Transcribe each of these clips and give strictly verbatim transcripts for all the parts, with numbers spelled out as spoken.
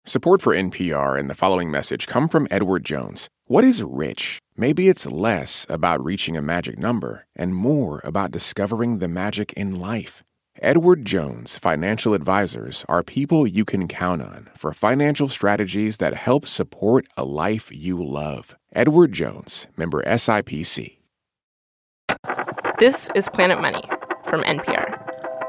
Support for N P R and the following message come from Edward Jones. What is rich? Maybe it's less about reaching a magic number and more about discovering the magic in life. Edward Jones Financial Advisors are people you can count on for financial strategies that help support a life you love. Edward Jones, member S I P C. This is Planet Money from N P R.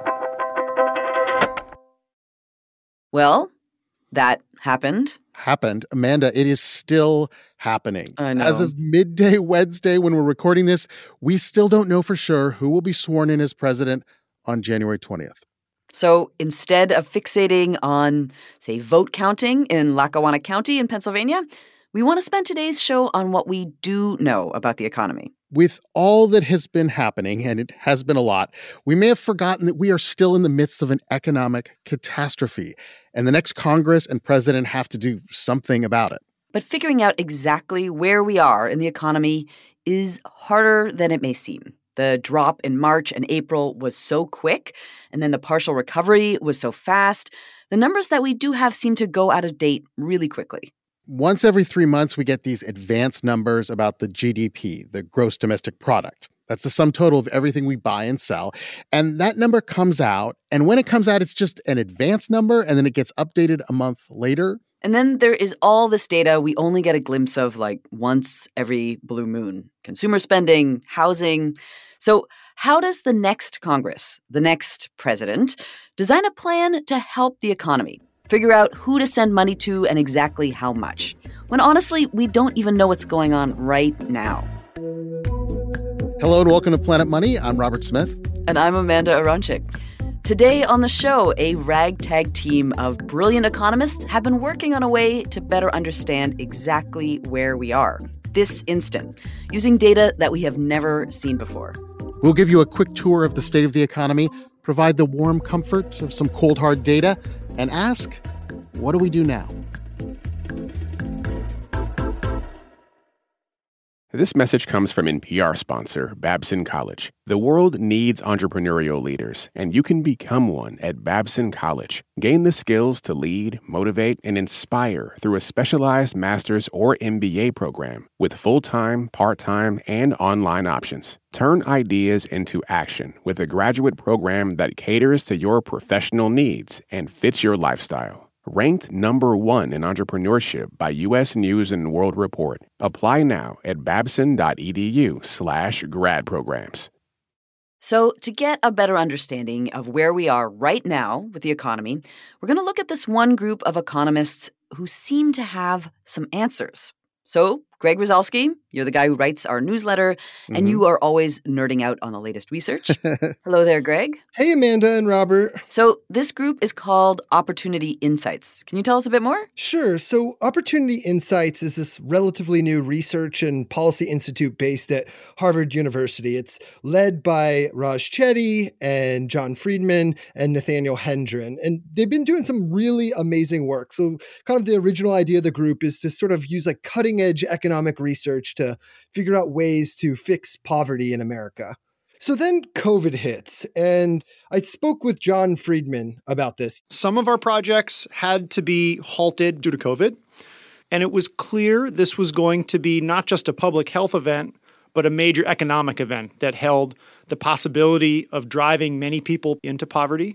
Well, that happened. Happened. Amanda, it is still happening. I know. As of midday Wednesday, when we're recording this, we still don't know for sure who will be sworn in as president on January twentieth. So instead of fixating on, say, vote counting in Lackawanna County in Pennsylvania, we want to spend today's show on what we do know about the economy. With all that has been happening, and it has been a lot, we may have forgotten that we are still in the midst of an economic catastrophe, and the next Congress and president have to do something about it. But figuring out exactly where we are in the economy is harder than it may seem. The drop in March and April was so quick, and then the partial recovery was so fast. The numbers that we do have seem to go out of date really quickly. Once every three months, we get these advanced numbers about the G D P, the gross domestic product. That's the sum total of everything we buy and sell. And that number comes out, and when it comes out, it's just an advanced number, and then it gets updated a month later. And then there is all this data we only get a glimpse of like once every blue moon. Consumer spending, housing. So how does the next Congress, the next president, design a plan to help the economy? Figure out who to send money to and exactly how much, when honestly, we don't even know what's going on right now. Hello and welcome to Planet Money. I'm Robert Smith. And I'm Amanda Aronczyk. Today on the show, a ragtag team of brilliant economists have been working on a way to better understand exactly where we are, this instant, using data that we have never seen before. We'll give you a quick tour of the state of the economy, provide the warm comfort of some cold, hard data, and ask, what do we do now? This message comes from N P R sponsor Babson College. The world needs entrepreneurial leaders, and you can become one at Babson College. Gain the skills to lead, motivate, and inspire through a specialized master's or M B A program with full-time, part-time, and online options. Turn ideas into action with a graduate program that caters to your professional needs and fits your lifestyle. Ranked number one in entrepreneurship by U S News and World Report. Apply now at babson.edu slash grad programs. So to get a better understanding of where we are right now with the economy, we're going to look at this one group of economists who seem to have some answers. So, Greg Rosalsky, you're the guy who writes our newsletter, and mm-hmm. you are always nerding out on the latest research. Hello there, Greg. Hey, Amanda and Robert. So this group is called Opportunity Insights. Can you tell us a bit more? Sure. So Opportunity Insights is this relatively new research and policy institute based at Harvard University. It's led by Raj Chetty and John Friedman and Nathaniel Hendren. And they've been doing some really amazing work. So kind of the original idea of the group is to sort of use like cutting edge economic research to figure out ways to fix poverty in America. So then COVID hits, and I spoke with John Friedman about this. Some of our projects had to be halted due to COVID, and it was clear this was going to be not just a public health event, but a major economic event that held the possibility of driving many people into poverty.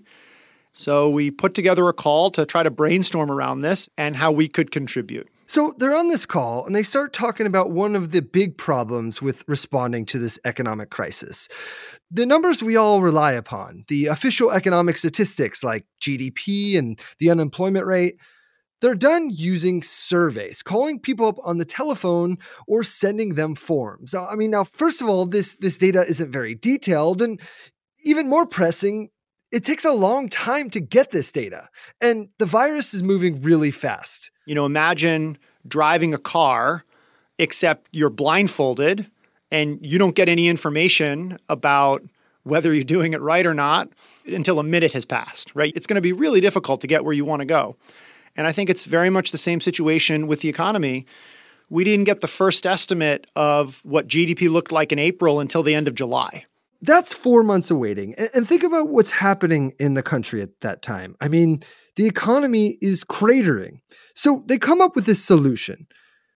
So we put together a call to try to brainstorm around this and how we could contribute. So they're on this call and they start talking about one of the big problems with responding to this economic crisis. The numbers we all rely upon, the official economic statistics like G D P and the unemployment rate, they're done using surveys, calling people up on the telephone or sending them forms. I mean, now, first of all, this, this data isn't very detailed, and even more pressing, it takes a long time to get this data, and the virus is moving really fast. You know, imagine driving a car, except you're blindfolded and you don't get any information about whether you're doing it right or not until a minute has passed, right? It's going to be really difficult to get where you want to go. And I think it's very much the same situation with the economy. We didn't get the first estimate of what G D P looked like in April until the end of July. That's four months awaiting. And think about what's happening in the country at that time. I mean, the economy is cratering. So they come up with this solution.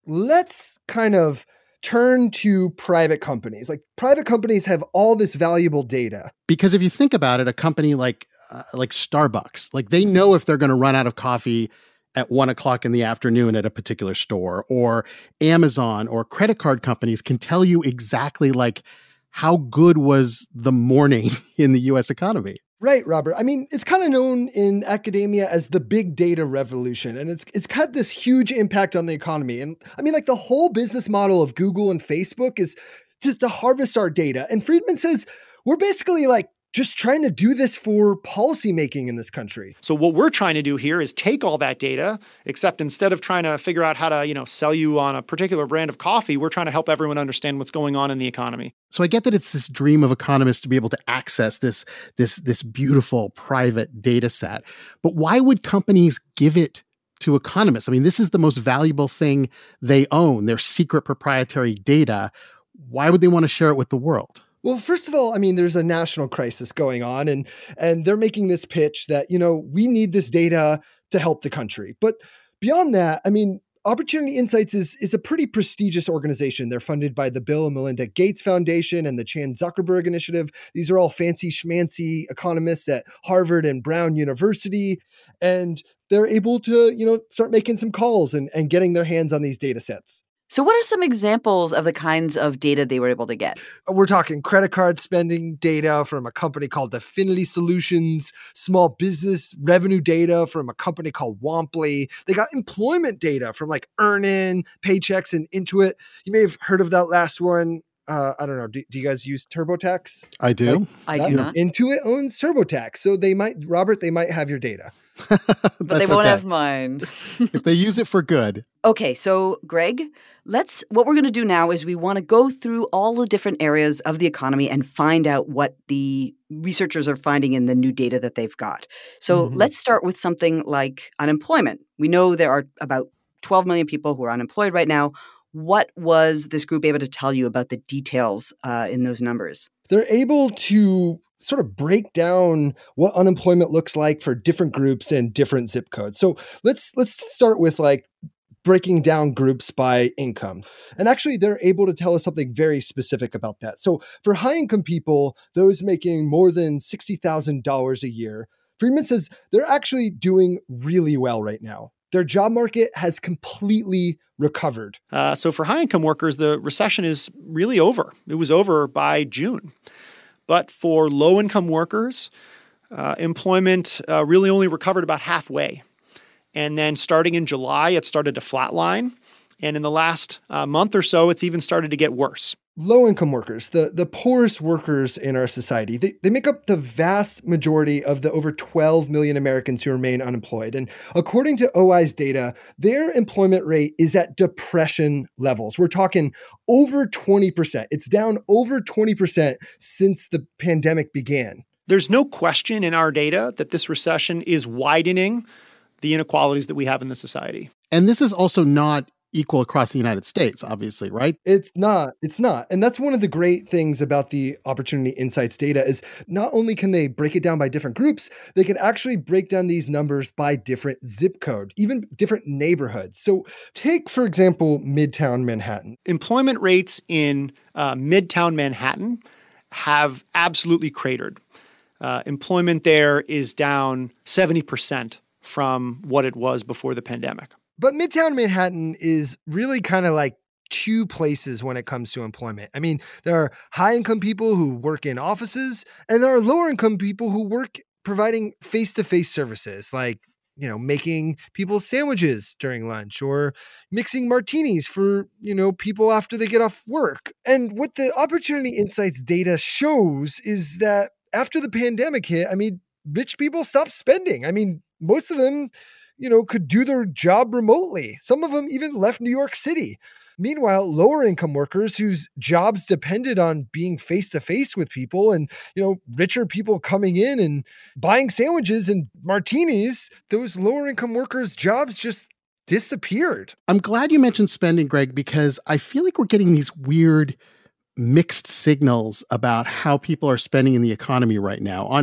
Let's kind of turn to private companies. Like private companies have all this valuable data. Because if you think about it, a company like uh, like Starbucks, like they know if they're going to run out of coffee at one o'clock in the afternoon at a particular store, or Amazon or credit card companies can tell you exactly like how good was the morning in the U S economy. Right, Robert. I mean, it's kind of known in academia as the big data revolution, and it's it's had this huge impact on the economy. And I mean, like the whole business model of Google and Facebook is just to harvest our data. And Friedman says we're basically like just trying to do this for policymaking in this country. So what we're trying to do here is take all that data, except instead of trying to figure out how to, you know, sell you on a particular brand of coffee, we're trying to help everyone understand what's going on in the economy. So I get that it's this dream of economists to be able to access this, this, this beautiful private data set. But why would companies give it to economists? I mean, this is the most valuable thing they own, their secret proprietary data. Why would they want to share it with the world? Well, first of all, I mean, there's a national crisis going on, and and they're making this pitch that, you know, we need this data to help the country. But beyond that, I mean, Opportunity Insights is, is a pretty prestigious organization. They're funded by the Bill and Melinda Gates Foundation and the Chan Zuckerberg Initiative. These are all fancy schmancy economists at Harvard and Brown University. And they're able to, you know, start making some calls and, and getting their hands on these data sets. So what are some examples of the kinds of data they were able to get? We're talking credit card spending data from a company called Definity Solutions, small business revenue data from a company called Womply. They got employment data from like Earnin, Paychex, and Intuit. You may have heard of that last one. Uh, I don't know. Do, do you guys use TurboTax? I do. Like, I that, do not. Intuit owns TurboTax. So they might, Robert, they might have your data. But they won't okay. have mine. If they use it for good. Okay, so Greg, let's what we're going to do now is we want to go through all the different areas of the economy and find out what the researchers are finding in the new data that they've got. So Mm-hmm. let's start with something like unemployment. We know there are about twelve million people who are unemployed right now. What was this group able to tell you about the details uh, in those numbers? They're able to sort of break down what unemployment looks like for different groups and different zip codes. So let's let's start with like breaking down groups by income. And actually, they're able to tell us something very specific about that. So for high-income people, those making more than sixty thousand dollars a year, Friedman says they're actually doing really well right now. Their job market has completely recovered. Uh, so for high-income workers, the recession is really over. It was over by June. But for low-income workers, uh, employment uh, really only recovered about halfway. And then starting in July, it started to flatline. And in the last uh, month or so, it's even started to get worse. Low-income workers, the, the poorest workers in our society, they, they make up the vast majority of the over twelve million Americans who remain unemployed. And according to O I's data, their employment rate is at depression levels. We're talking over twenty percent. It's down over twenty percent since the pandemic began. There's no question in our data that this recession is widening the inequalities that we have in the society. And this is also not equal across the United States, obviously, right? It's not. It's not. And that's one of the great things about the Opportunity Insights data is not only can they break it down by different groups, they can actually break down these numbers by different zip code, even different neighborhoods. So take, for example, Midtown Manhattan. Employment rates in uh, Midtown Manhattan have absolutely cratered. Uh, employment there is down seventy percent from what it was before the pandemic. But Midtown Manhattan is really kind of like two places when it comes to employment. I mean, there are high-income people who work in offices, and there are lower-income people who work providing face-to-face services like, you know, making people sandwiches during lunch or mixing martinis for, you know, people after they get off work. And what the Opportunity Insights data shows is that after the pandemic hit, I mean, rich people stopped spending. I mean, most of them, you know, could do their job remotely. Some of them even left New York City. Meanwhile, lower income workers whose jobs depended on being face-to-face with people and, you know, richer people coming in and buying sandwiches and martinis, those lower income workers' jobs just disappeared. I'm glad you mentioned spending, Greg, because I feel like we're getting these weird mixed signals about how people are spending in the economy right now. On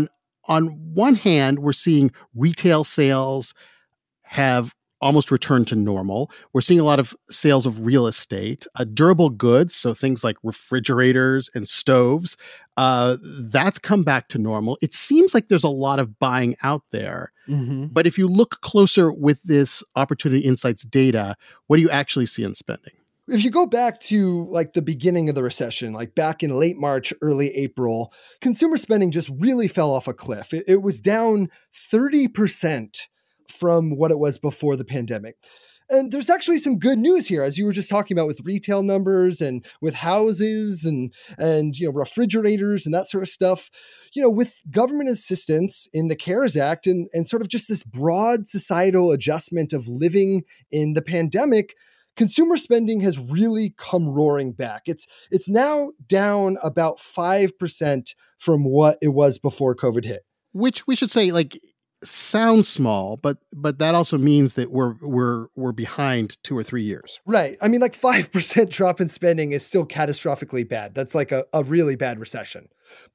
on one hand, we're seeing retail sales have almost returned to normal. We're seeing a lot of sales of real estate, uh, durable goods, so things like refrigerators and stoves, uh, that's come back to normal. It seems like there's a lot of buying out there. Mm-hmm. But if you look closer with this Opportunity Insights data, what do you actually see in spending? If you go back to like the beginning of the recession, like back in late March, early April, consumer spending just really fell off a cliff. It, it was down thirty percent from what it was before the pandemic. And there's actually some good news here, as you were just talking about with retail numbers and with houses and, and you know, refrigerators and that sort of stuff. You know, with government assistance in the CARES Act and, and sort of just this broad societal adjustment of living in the pandemic, consumer spending has really come roaring back. It's it's now down about five percent from what it was before COVID hit. Which we should say, like, sounds small, but but that also means that we're we're we're behind two or three years. Right. I mean, like five percent drop in spending is still catastrophically bad. That's like a, a really bad recession.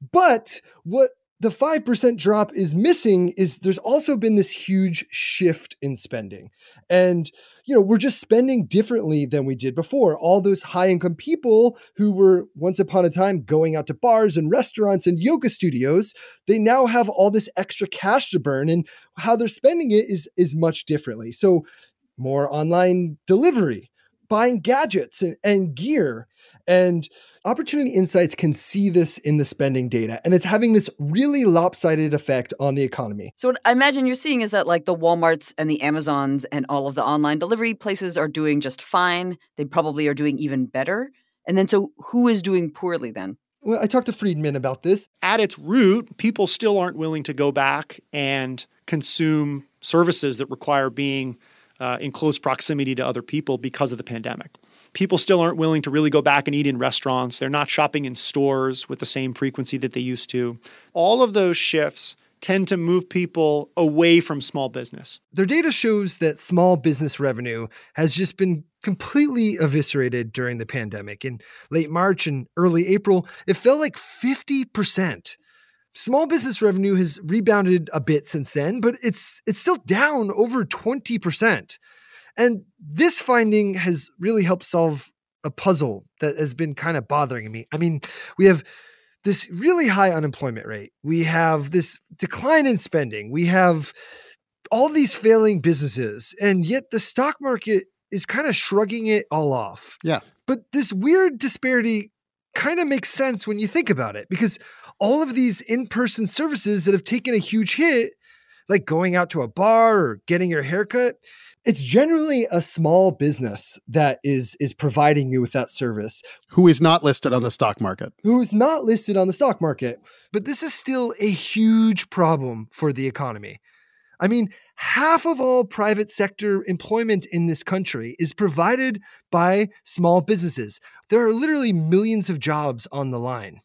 But what the five percent drop is missing is there's also been this huge shift in spending. And, you know, we're just spending differently than we did before. All those high-income people who were once upon a time going out to bars and restaurants and yoga studios, they now have all this extra cash to burn, and how they're spending it is, is much differently. So more online delivery, buying gadgets and, and gear. And Opportunity Insights can see this in the spending data, and it's having this really lopsided effect on the economy. So what I imagine you're seeing is that like the Walmarts and the Amazons and all of the online delivery places are doing just fine. They probably are doing even better. And then so who is doing poorly then? Well, I talked to Friedman about this. At its root, people still aren't willing to go back and consume services that require being uh, in close proximity to other people because of the pandemic. People still aren't willing to really go back and eat in restaurants. They're not shopping in stores with the same frequency that they used to. All of those shifts tend to move people away from small business. Their data shows that small business revenue has just been completely eviscerated during the pandemic. In late March and early April, it fell like fifty percent. Small business revenue has rebounded a bit since then, but it's it's still down over twenty percent. And this finding has really helped solve a puzzle that has been kind of bothering me. I mean, we have this really high unemployment rate. We have this decline in spending. We have all these failing businesses, and yet the stock market is kind of shrugging it all off. Yeah. But this weird disparity kind of makes sense when you think about it, because all of these in-person services that have taken a huge hit, like going out to a bar or getting your haircut, it's generally a small business that is is providing you with that service. Who is not listed on the stock market. Who is not listed on the stock market. But this is still a huge problem for the economy. I mean, half of all private sector employment in this country is provided by small businesses. There are literally millions of jobs on the line.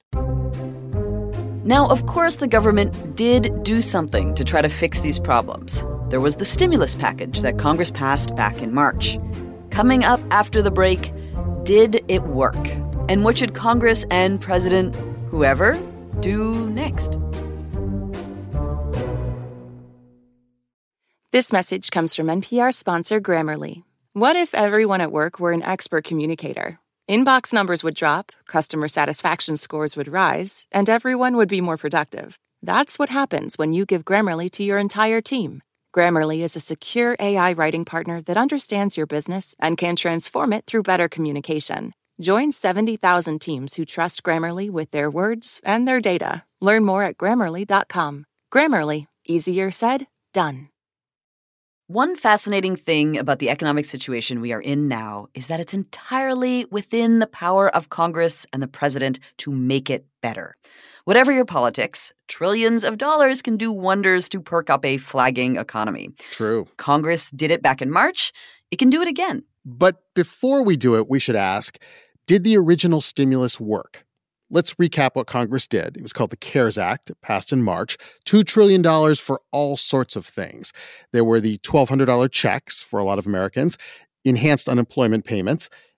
Now, of course, the government did do something to try to fix these problems. There was the stimulus package that Congress passed back in March. Coming up after the break, did it work? And what should Congress and President whoever do next? This message comes from N P R sponsor Grammarly. What if everyone at work were an expert communicator? Inbox numbers would drop, customer satisfaction scores would rise, and everyone would be more productive. That's what happens when you give Grammarly to your entire team. Grammarly is a secure A I writing partner that understands your business and can transform it through better communication. Join seventy thousand teams who trust Grammarly with their words and their data. Learn more at Grammarly dot com. Grammarly. Easier said, done. One fascinating thing about the economic situation we are in now is that it's entirely within the power of Congress and the president to make it better. Whatever your politics, trillions of dollars can do wonders to perk up a flagging economy. True. Congress did it back in March. It can do it again. But before we do it, we should ask, did the original stimulus work? Let's recap what Congress did. It was called the CARES Act. It passed in March. two trillion dollars for all sorts of things. There were the twelve hundred dollars checks for a lot of Americans, enhanced unemployment payments,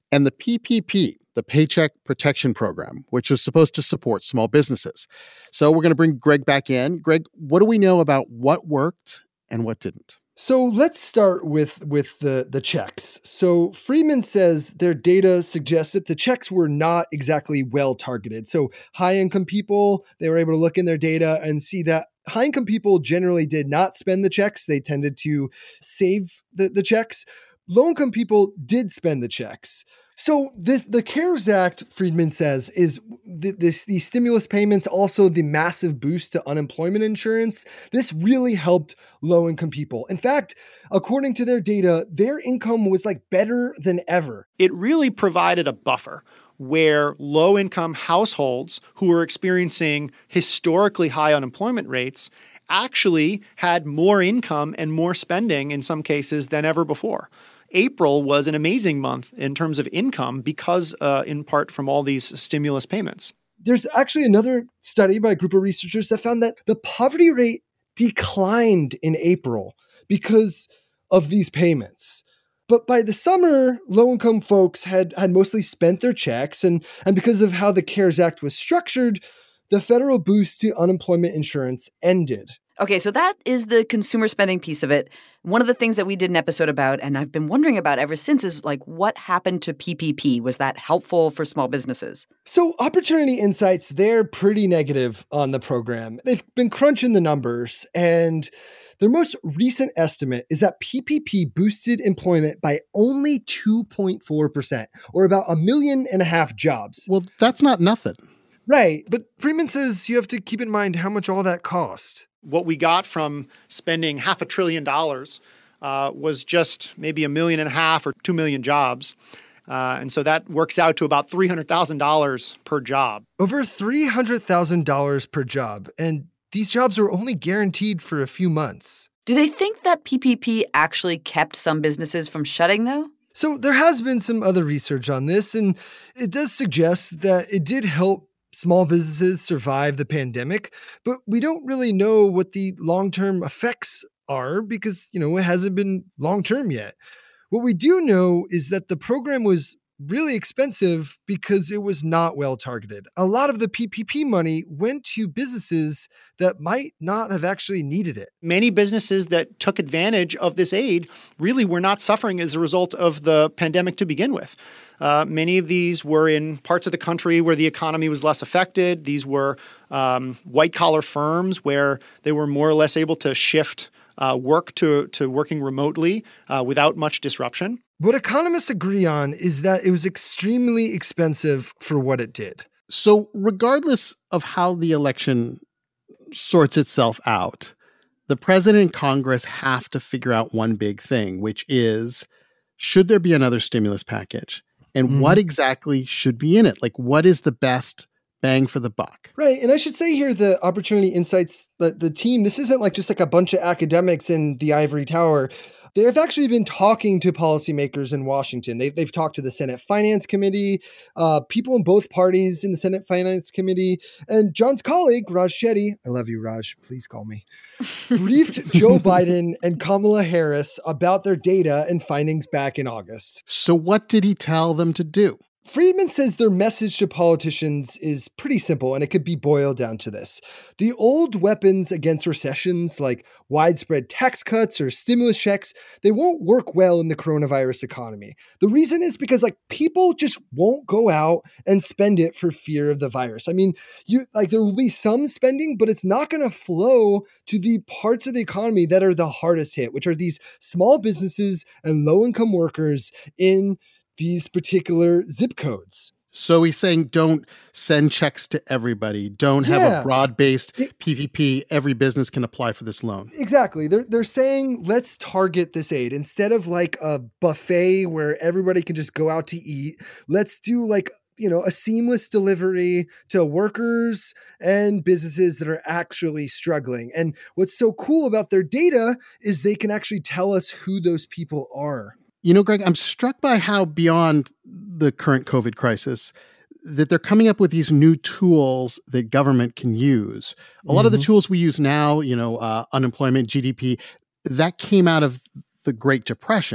and the P P P, the Paycheck Protection Program, which was supposed to support small businesses. So we're going to bring Greg back in. Greg, what do we know about what worked and what didn't? So let's start with, with the, the checks. So Friedman says their data suggests that the checks were not exactly well targeted. So high-income people, they were able to look in their data and see that high-income people generally did not spend the checks. They tended to save the, the checks. Low-income people did spend the checks. So this, the CARES Act, Friedman says, is th- this, these stimulus payments, also the massive boost to unemployment insurance. This really helped low-income people. In fact, according to their data, their income was like better than ever. It really provided a buffer where low-income households who were experiencing historically high unemployment rates actually had more income and more spending in some cases than ever before. April was an amazing month in terms of income because, uh, in part, from all these stimulus payments. There's actually another study by a group of researchers that found that the poverty rate declined in April because of these payments. But by the summer, low-income folks had, had mostly spent their checks, and, and because of how the CARES Act was structured, the federal boost to unemployment insurance ended. Okay, so that is the consumer spending piece of it. One of the things that we did an episode about, and I've been wondering about ever since, is like what happened to P P P? Was that helpful for small businesses? So Opportunity Insights, they're pretty negative on the program. They've been crunching the numbers, and their most recent estimate is that P P P boosted employment by only two point four percent, or about a million and a half jobs. Well, that's not nothing. Right, but Freeman says you have to keep in mind how much all that cost. What we got from spending half a trillion dollars uh, was just maybe a million and a half or two million jobs. Uh, and so that works out to about three hundred thousand dollars per job. Over three hundred thousand dollars per job. And these jobs are only guaranteed for a few months. Do they think that P P P actually kept some businesses from shutting, though? So there has been some other research on this, and it does suggest that it did help small businesses survive the pandemic, but we don't really know what the long-term effects are because, you know, it hasn't been long-term yet. What we do know is that the program was really expensive because it was not well targeted. A lot of the P P P money went to businesses that might not have actually needed it. Many businesses that took advantage of this aid really were not suffering as a result of the pandemic to begin with. Uh, many of these were in parts of the country where the economy was less affected. These were um, white-collar firms where they were more or less able to shift uh, work to, to working remotely uh, without much disruption. What economists agree on is that it was extremely expensive for what it did. So regardless of how the election sorts itself out, the president and Congress have to figure out one big thing, which is, should there be another stimulus package? And mm-hmm. what exactly should be in it? Like, what is the best bang for the buck? Right. And I should say here, the Opportunity Insights, the, the team, this isn't like just like a bunch of academics in the ivory tower. They've actually been talking to policymakers in Washington. They've, they've talked to the Senate Finance Committee, uh, people in both parties in the Senate Finance Committee, and John's colleague, Raj Shetty, I love you, Raj, please call me, briefed Joe Biden and Kamala Harris about their data and findings back in August. So what did he tell them to do? Friedman says their message to politicians is pretty simple, and it could be boiled down to this. The old weapons against recessions, like widespread tax cuts or stimulus checks, they won't work well in the coronavirus economy. The reason is because like people just won't go out and spend it for fear of the virus. I mean, you like there will be some spending, but it's not going to flow to the parts of the economy that are the hardest hit, which are these small businesses and low-income workers in these particular zip codes. So he's saying don't send checks to everybody. Don't have yeah. a broad-based P P P. Every business can apply for this loan. Exactly. They're, they're saying let's target this aid. Instead of like a buffet where everybody can just go out to eat, let's do like, you know, a seamless delivery to workers and businesses that are actually struggling. And what's so cool about their data is they can actually tell us who those people are. You know, Greg, I'm struck by how beyond the current COVID crisis that they're coming up with these new tools that government can use. A mm-hmm. lot of the tools we use now, you know, uh, unemployment, G D P, that came out of the Great Depression.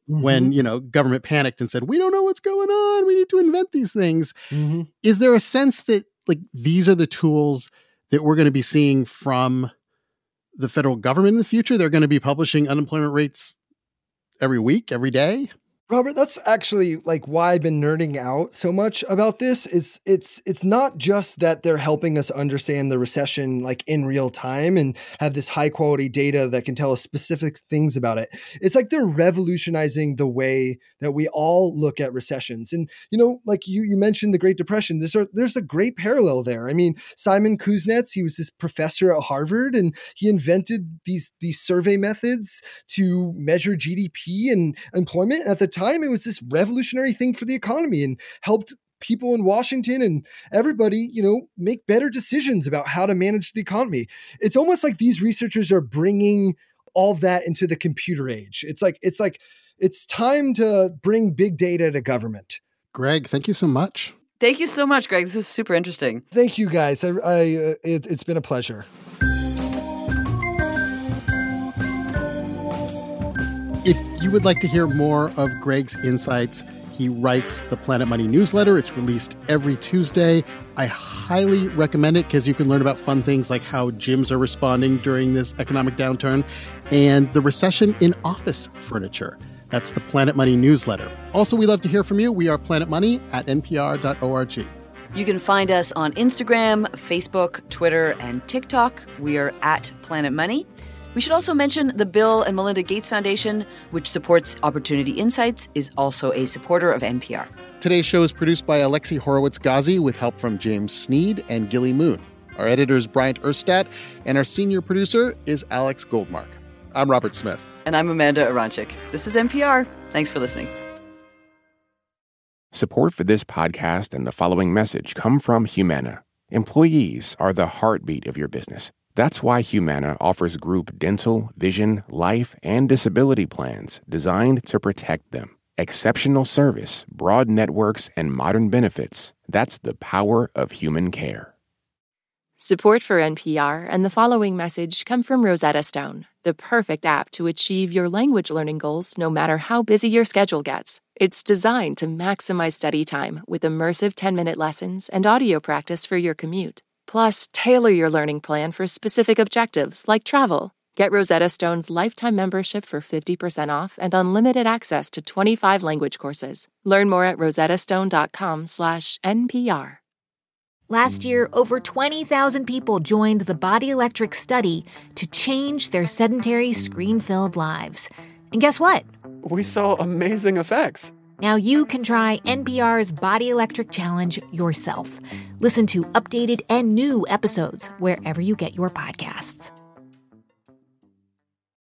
mm-hmm. when, you know, government panicked and said, we don't know what's going on. We need to invent these things. Mm-hmm. Is there a sense that like these are the tools that we're going to be seeing from the federal government in the future? They're going to be publishing unemployment rates every week, every day? Robert, that's actually like why I've been nerding out so much about this. It's it's it's not just that they're helping us understand the recession like in real time and have this high quality data that can tell us specific things about it. It's like they're revolutionizing the way that we all look at recessions. And you know, like you you mentioned the Great Depression. There's a, there's a great parallel there. I mean, Simon Kuznets, he was this professor at Harvard, and he invented these these survey methods to measure G D P and employment. And at the time, time, it was this revolutionary thing for the economy and helped people in Washington and everybody, you know, make better decisions about how to manage the economy. It's almost like these researchers are bringing all of that into the computer age. It's like, it's like, it's time to bring big data to government. Greg, thank you so much. Thank you so much, Greg. This was super interesting. Thank you, guys. I, I uh, it, it's been a pleasure. If you would like to hear more of Greg's insights, he writes the Planet Money newsletter. It's released every Tuesday. I highly recommend it because you can learn about fun things like how gyms are responding during this economic downturn and the recession in office furniture. That's the Planet Money newsletter. Also, we love to hear from you. We are Planet Money at N P R dot org. You can find us on Instagram, Facebook, Twitter, and TikTok. We are at Planet Money. We should also mention the Bill and Melinda Gates Foundation, which supports Opportunity Insights, is also a supporter of N P R. Today's show is produced by Alexi Horowitz-Ghazi with help from James Sneed and Gilly Moon. Our editor is Bryant Erstadt, and our senior producer is Alex Goldmark. I'm Robert Smith. And I'm Amanda Aronchik. This is N P R. Thanks for listening. Support for this podcast and the following message come from Humana. Employees are the heartbeat of your business. That's why Humana offers group dental, vision, life, and disability plans designed to protect them. Exceptional service, broad networks, and modern benefits. That's the power of human care. Support for N P R and the following message come from Rosetta Stone, the perfect app to achieve your language learning goals no matter how busy your schedule gets. It's designed to maximize study time with immersive ten-minute lessons and audio practice for your commute. Plus, tailor your learning plan for specific objectives like travel. Get Rosetta Stone's lifetime membership for fifty percent off and unlimited access to twenty-five language courses. Learn more at rosettastone.com slash NPR. Last year, over twenty thousand people joined the Body Electric study to change their sedentary, screen-filled lives. And guess what? We saw amazing effects. Now you can try N P R's Body Electric Challenge yourself. Listen to updated and new episodes wherever you get your podcasts.